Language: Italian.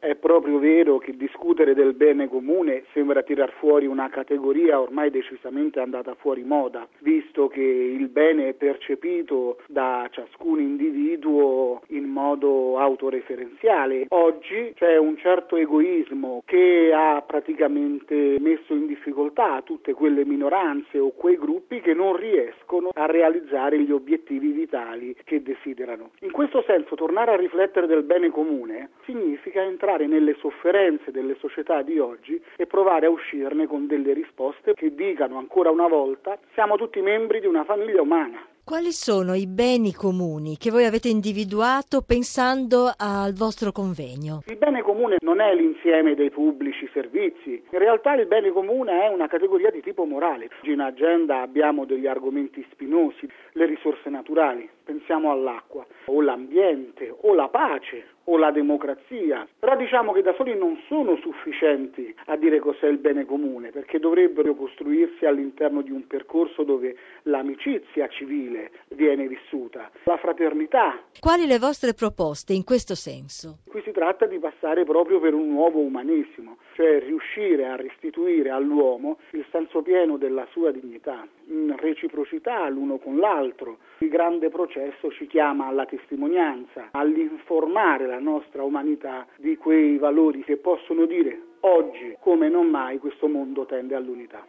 È proprio vero che discutere del bene comune sembra tirar fuori una categoria ormai decisamente andata fuori moda, visto che il bene è percepito da ciascun individuo in modo autoreferenziale. Oggi c'è un certo egoismo che ha praticamente messo in difficoltà tutte quelle minoranze o quei gruppi che non riescono a realizzare gli obiettivi vitali che desiderano. In questo senso, tornare a riflettere del bene comune significa entrare nelle sofferenze delle società di oggi e provare a uscirne con delle risposte che dicano ancora una volta: siamo tutti membri di una famiglia umana. Quali sono i beni comuni che voi avete individuato pensando al vostro convegno? Il bene comune non è l'insieme dei pubblici servizi, in realtà il bene comune è una categoria di tipo morale. Oggi in agenda abbiamo degli argomenti spinosi, le risorse naturali, pensiamo all'acqua, o l'ambiente, o la pace, o la democrazia, però diciamo che da soli non sono sufficienti a dire cos'è il bene comune, perché dovrebbero costruirsi all'interno di un percorso dove l'amicizia civile viene vissuta, la fraternità. Quali le vostre proposte in questo senso? Qui si tratta di passare proprio per un nuovo umanesimo, cioè riuscire a restituire all'uomo il senso pieno della sua dignità, in reciprocità l'uno con l'altro. Il grande processo ci chiama alla testimonianza, all'informare la nostra umanità di quei valori che possono dire: oggi come non mai questo mondo tende all'unità.